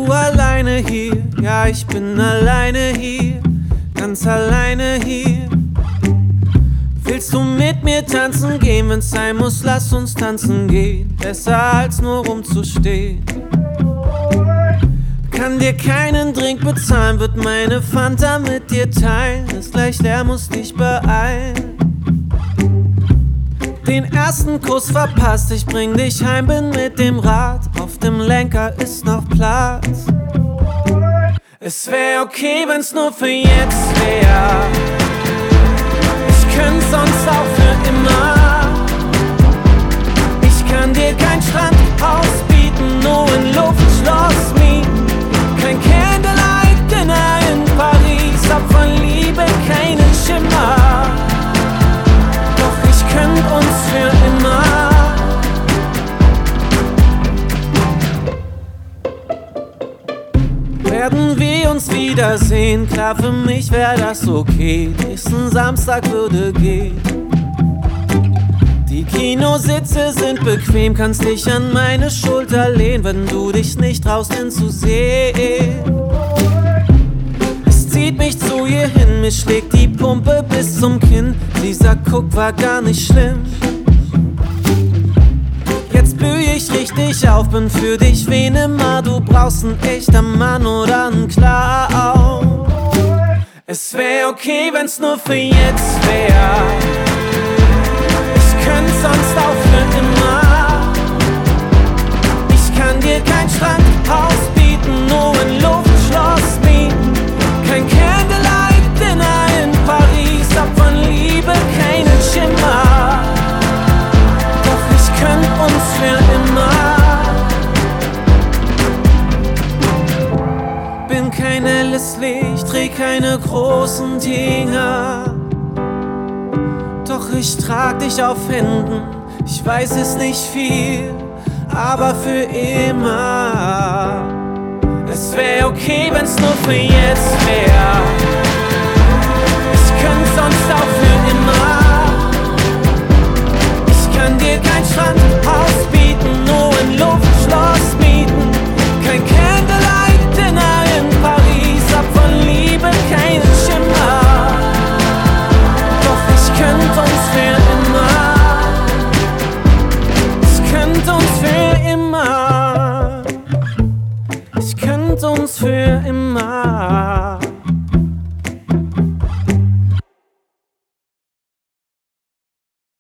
du alleine hier? Ja, ich bin alleine hier, ganz alleine hier. Willst du mit mir tanzen gehen? Wenn's sein muss, lass uns tanzen gehen. Besser als nur rumzustehen. Kann dir keinen Drink bezahlen, wird meine Fanta mit dir teilen. Ist gleich leer, muss dich beeilen. Den ersten Kuss verpasst, ich bring dich heim, bin mit dem Rad. Auf dem Lenker ist noch Platz. Es wär okay, wenn's nur für jetzt wär. Ich könnte sonst auch für immer. Ich kann dir kein Strandhaus bieten, nur ein Luftschloss mieten. Kein Candlelight Dinner in Paris, hab von Liebe keinen Schimmer. Doch ich könnt uns für immer. Werden wir uns wiedersehen? Klar, für mich wär das okay. Nächsten Samstag würde gehen. Die Kinositze sind bequem, kannst dich an meine Schulter lehnen, wenn du dich nicht traust hinzusehen. Es zieht mich zu ihr hin, mir schlägt die Pumpe bis zum Kinn. Dieser Guck war gar nicht schlimm. Jetzt blüh ich richtig auf, bin für dich wen immer. Du brauchst ein echter Mann oder ein Klar. Es wär okay, wenn's nur für jetzt wär. Ich könnt sonst auch für immer. Ich kann dir kein Schrankhaus bieten, nur ein Luftschloss mieten. Kein Candlelight Dinner in Paris, hab von Liebe keinen Schimmer. Doch ich könnt uns für immer. Bin kein helles Licht, dreh keine großen Dinger. Doch ich trag dich auf Händen, ich weiß es nicht viel, aber für immer. Es wär okay, wenn's nur für jetzt wär.